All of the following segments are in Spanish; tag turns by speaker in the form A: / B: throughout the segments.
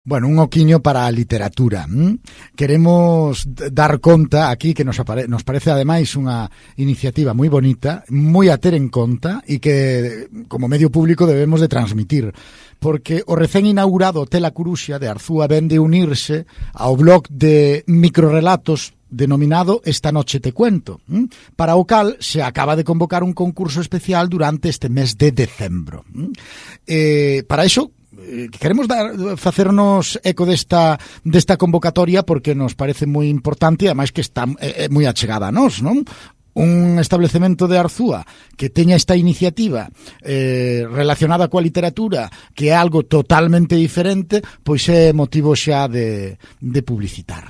A: Bueno, un oquiño para a literatura. Queremos dar conta aquí que nos parece ademais unha iniciativa moi bonita, moi a ter en conta e que como medio público debemos de transmitir, porque o recén inaugurado Hotel A Coruxa de Arzúa ven de unirse ao blog de microrelatos denominado Esta noche te cuento, para o cal se acaba de convocar un concurso especial durante este mes de decembro. Para iso queremos facernos eco desta convocatoria porque nos parece moi importante e ademais que está moi achegada a nós, non? Un establecemento de Arzúa que teña esta iniciativa relacionada coa literatura, que é algo totalmente diferente, pois é motivo xa de publicitar.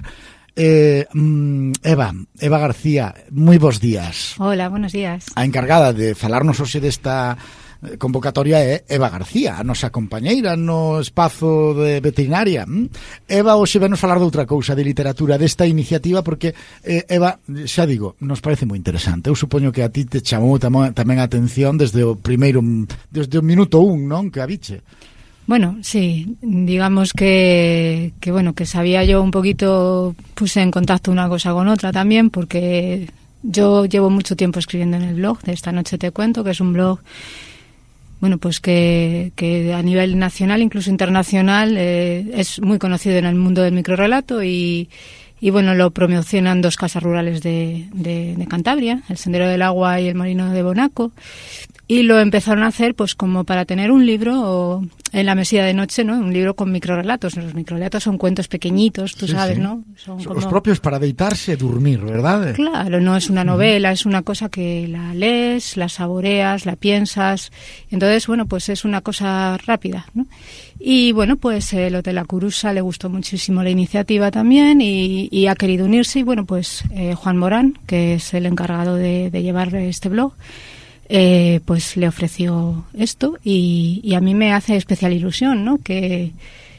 A: Eva García, moi bons días.
B: Hola, buenos días.
A: A encargada de falarnos hoxe desta convocatoria é Eva García, a nosa compañeira no espazo de veterinaria. Eva hoxe venos falar de outra cousa, de literatura, desta iniciativa, porque Eva, xa digo, nos parece moi interesante. Eu supoño que a ti te chamou tamén a atención desde o minuto 1, non? Que a biche.
B: Bueno, sí, digamos que sabía yo un poquito, puse en contacto una cosa con otra también, porque yo llevo mucho tiempo escribiendo en el blog de Esta noche te cuento, que es un blog, bueno, pues que a nivel nacional, incluso internacional, es muy conocido en el mundo del microrrelato y bueno, lo promocionan dos casas rurales de Cantabria, el Sendero del Agua y el Molino de Bonaco, y lo empezaron a hacer pues como para tener un libro en la mesilla de noche, ¿no? Un libro con microrrelatos. Los microrrelatos son cuentos pequeñitos, tú sabes, sí. ¿No?
A: Son como... Os propios para deitarse e dormir, ¿verdad?
B: Claro, no es una novela, es una cosa que la lees, la saboreas, la piensas. Entonces, bueno, pues es una cosa rápida, ¿no? Y bueno, pues el Hotel A Coruxa le gustó muchísimo la iniciativa también y ha querido unirse. Y bueno, pues Juan Morán, que es el encargado de llevar este blog, pues le ofreció esto y a mí me hace especial ilusión, ¿no? Que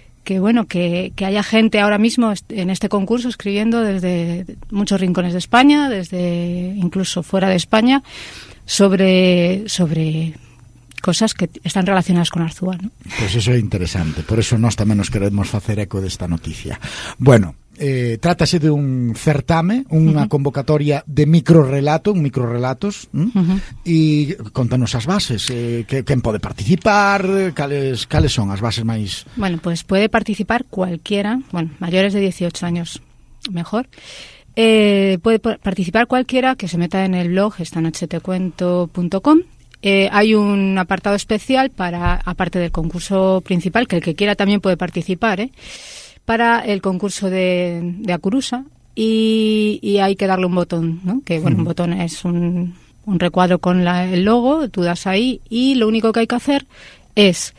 B: haya gente ahora mismo en este concurso escribiendo desde muchos rincones de España, desde incluso fuera de España, sobre cosas que están relacionadas con Arzúa, ¿no?
A: Pois iso é interesante, por eso nós tamén nos queremos facer eco desta noticia. Bueno, trátase de un certame, unha convocatoria de microrelatos, e contanos as bases, quen pode participar, cales son as bases máis...
B: Bueno, pues puede participar cualquiera, bueno, mayores de 18 años, mejor. Puede participar cualquiera que se meta en el blog estanochetecuento.com. Hay un apartado especial aparte del concurso principal, que el que quiera también puede participar, para el concurso de A Coruxa, y hay que darle un botón, ¿no? Que bueno, un botón es un recuadro con el logo, tú das ahí y lo único que hay que hacer es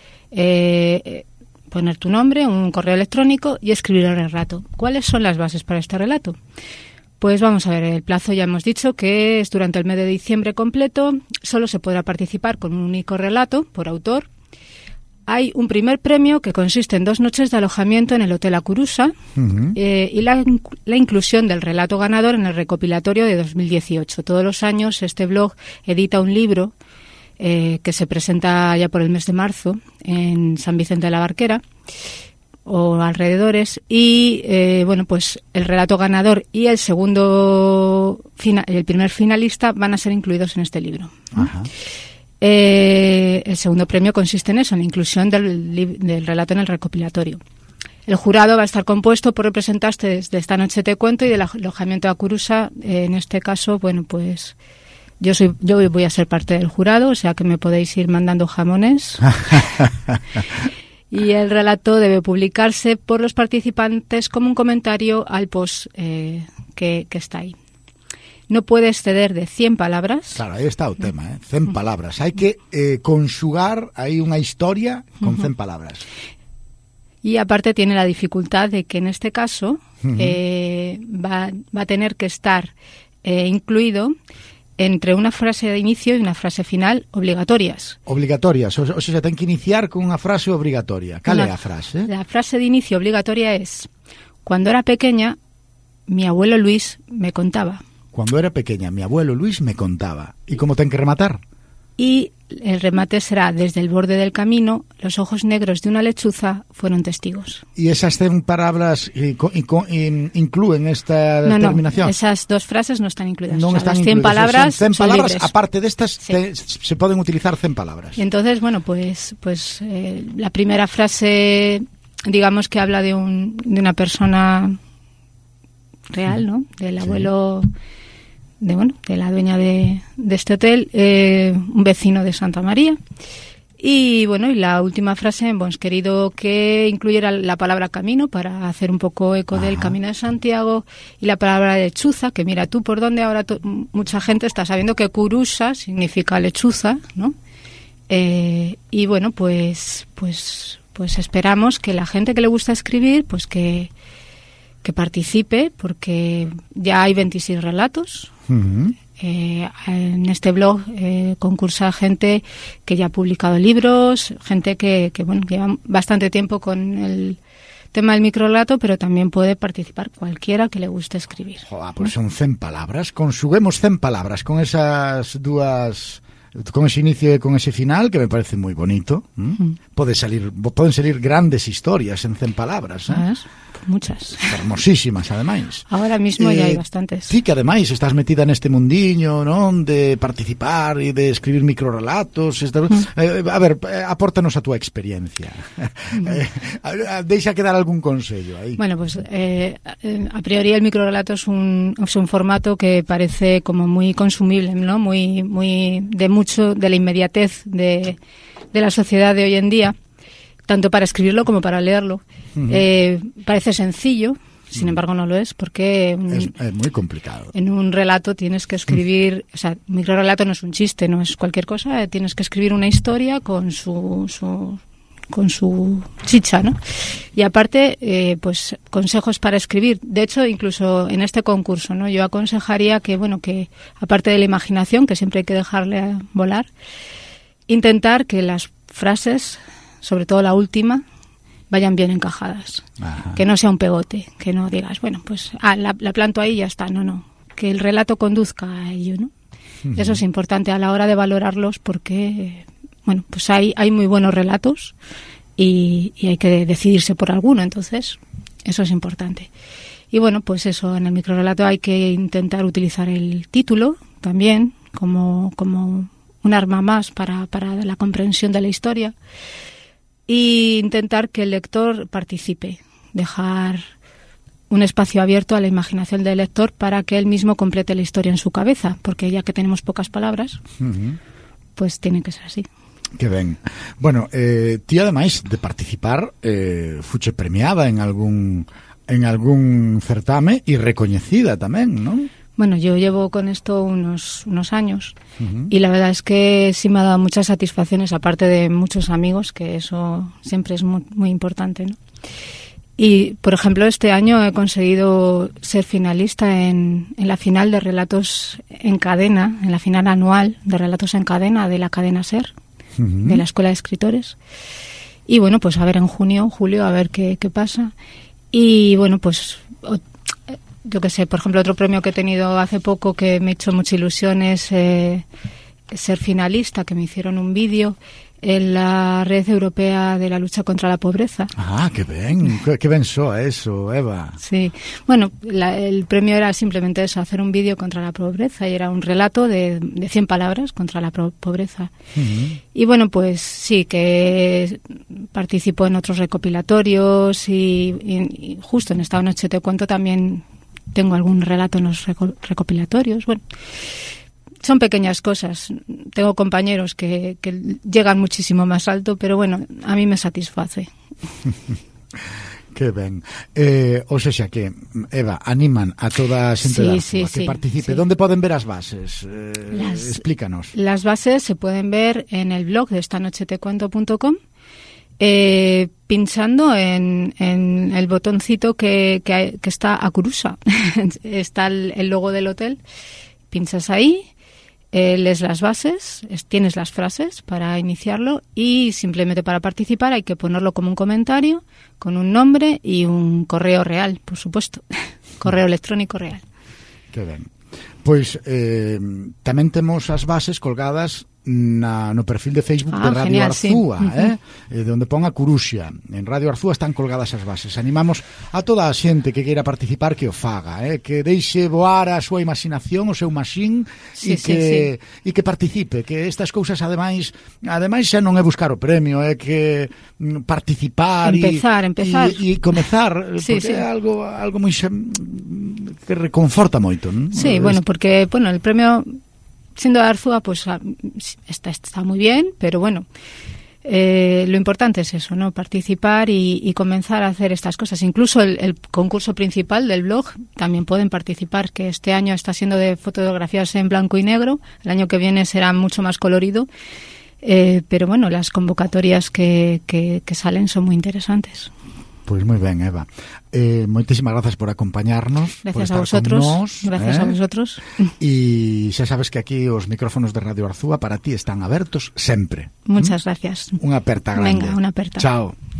B: poner tu nombre, un correo electrónico y escribir el relato. ¿Cuáles son las bases para este relato? Pues vamos a ver, el plazo ya hemos dicho que es durante el mes de diciembre completo, solo se podrá participar con un único relato por autor. Hay un primer premio que consiste en 2 noches de alojamiento en el Hotel A Coruxa y la inclusión del relato ganador en el recopilatorio de 2018. Todos los años este blog edita un libro que se presenta ya por el mes de marzo en San Vicente de la Barquera o alrededores y bueno, pues el relato ganador y el primer finalista van a ser incluidos en este libro. Ajá. El segundo premio consiste en eso, en la inclusión del relato en el recopilatorio. El jurado va a estar compuesto por representantes de Esta noche te cuento y del alojamiento de A Coruxa. En este caso, bueno, pues yo voy a ser parte del jurado, o sea que me podéis ir mandando jamones. Y el relato debe publicarse por los participantes como un comentario al post que está ahí. No puede exceder de 100 palabras.
A: Claro, aí está o tema, 100 palabras. Hai que conxugar aí unha historia con 100 palabras.
B: Y aparte tiene la dificultad de que en este caso va a tener que estar incluido entre unha frase de inicio e unha frase final obligatorias.
A: Obligatorias, o sea, ten que iniciar con unha frase obrigatoria. Cal é a frase?
B: La frase de inicio obligatoria es: cuando era pequeña, mi abuelo Luis me contaba.
A: Cuando era pequeña, mi abuelo Luis me contaba. ¿Y cómo ten que rematar?
B: y el remate será: desde el borde del camino, los ojos negros de una lechuza fueron testigos.
A: ¿Y esas 100 palabras incluyen esta terminación?
B: No, esas 2 frases no están incluidas.
A: No,
B: o sea,
A: están
B: las 100
A: incluidas.
B: palabras
A: son 100
B: son
A: palabras,
B: libres.
A: aparte de estas,
B: Sí.
A: se pueden utilizar 100 palabras.
B: Y entonces, bueno, pues la primera frase, digamos que habla de una persona real, ¿no? Del abuelo, de la dueña de este hotel, un vecino de Santa María. Y bueno, y la última frase, hemos querido que incluyera la palabra camino para hacer un poco eco del Camino de Santiago, y la palabra lechuza, que mira tú por dónde ahora mucha gente está sabiendo que curusa significa lechuza, ¿no? Y bueno, pues esperamos que la gente que le gusta escribir, pues que participe, porque ya hay 26 relatos.
A: Uh-huh.
B: En este blog concursa gente que ya ha publicado libros, gente que lleva bastante tiempo con el tema del microrelato, pero también puede participar cualquiera que le guste escribir.
A: Joder, pues son 100 palabras. Consuguemos 100 palabras con esas dúas, con ese inicio y con ese final, que me parece muy bonito. Pueden salir grandes historias en 100 palabras.
B: Muchas.
A: Hermosísimas, además.
B: Ahora mismo ya hay bastantes.
A: Sí, que además estás metida neste mundiño, non? De participar e de escribir microrelatos. A ver, apórtanos a túa experiencia. Deixa quedar algún consello aí.
B: Bueno, pues a priori el microrelato es un formato que parece como muy consumible, ¿no? Muy de la inmediatez de la sociedad de hoy en día, tanto para escribirlo como para leerlo. Parece sencillo, sin embargo no lo es, porque
A: es muy complicado.
B: En un relato tienes que escribir, o sea, un microrelato no es un chiste, no es cualquier cosa, tienes que escribir una historia con su chicha, ¿no? Y aparte, pues consejos para escribir. De hecho, incluso en este concurso, ¿no? Yo aconsejaría que aparte de la imaginación, que siempre hay que dejarle volar, intentar que las frases, sobre todo la última, vayan bien encajadas. Ajá. Que no sea un pegote, que no digas, la planto ahí y ya está. No. Que el relato conduzca a ello, ¿no? Uh-huh. Eso es importante a la hora de valorarlos, porque, pues hay muy buenos relatos y hay que decidirse por alguno, entonces eso es importante. Y pues eso, en el microrelato hay que intentar utilizar el título también como un arma más para la comprensión de la historia. Y intentar que el lector participe, dejar un espacio abierto a la imaginación del lector para que él mismo complete la historia en su cabeza, porque ya que tenemos pocas palabras, pues tiene que ser así.
A: Que ben. Bueno, ti ademais de participar, fuche premiada en algún certame e recoñecida tamén, non?
B: Bueno, yo llevo con esto unos años y la verdad es que sí me ha dado muchas satisfacciones, aparte de muchos amigos, que eso siempre es muy, muy importante, ¿no? Y, por ejemplo, este año he conseguido ser finalista en la final de relatos en cadena, en la final anual de relatos en cadena de la cadena SER, de la Escuela de Escritores. Y pues a ver en julio, a ver qué pasa. Y pues yo qué sé, por ejemplo, otro premio que he tenido hace poco que me ha hecho mucha ilusión es ser finalista, que me hicieron un vídeo en la Red Europea de la Lucha contra la Pobreza. Ah,
A: que ben soa eso, Eva.
B: Sí, el premio era simplemente eso, hacer un vídeo contra la pobreza, y era un relato de 100 palabras contra la pobreza. Uh-huh. Y pues sí, que participo en otros recopilatorios y justo en Esta Noche Te Cuento también tengo algún relato en los recopilatorios. Son pequeñas cosas. Tengo compañeros que llegan muchísimo más alto, pero a mí me satisface.
A: Que ben. O sea que, Eva, animan a toda a xente da rúa que participe. Sí. ¿Dónde poden ver as bases? Explícanos.
B: Las bases se pueden ver en el blog de estanochetecuento.com, pinchando en el botoncito que está a Curusa. Está el logo del hotel. Pinchas ahí, lees las bases, tienes las frases para iniciarlo, y simplemente para participar hay que ponerlo como un comentario con un nombre y un correo real, por supuesto. Correo electrónico real.
A: Que ben. Pois tamén temos as bases colgadas no perfil de Facebook de Radio
B: genial,
A: Arzúa,
B: sí.
A: Donde pon a Curuxa. En Radio Arzúa están colgadas as bases. Animamos a toda a xente que queira participar que o faga, que deixe voar a súa imaginación, o seu maxín, e que participe, que estas cousas ademais xa non é buscar o premio, é que participar
B: empezar
A: e comezar,
B: sí,
A: porque
B: sí.
A: é algo moi que reconforta moito, non?
B: Sí, bueno, porque el premio siendo de Arzúa, pues está muy bien, pero bueno, lo importante es eso, ¿no? Participar y comenzar a hacer estas cosas. Incluso el concurso principal del blog también pueden participar, que este año está siendo de fotografías en blanco y negro, el año que viene será mucho más colorido, pero bueno, las convocatorias que salen son muy interesantes.
A: Pois moi ben, Eva. Moitísimas grazas por acompañarnos.
B: Gracias
A: por
B: a vosotros.
A: Gracias
B: a vosotros.
A: E xa sabes que aquí os micrófonos de Radio Arzúa para ti están abertos sempre.
B: Muchas gracias.
A: Unha aperta grande.
B: Venga, unha aperta.
A: Chao.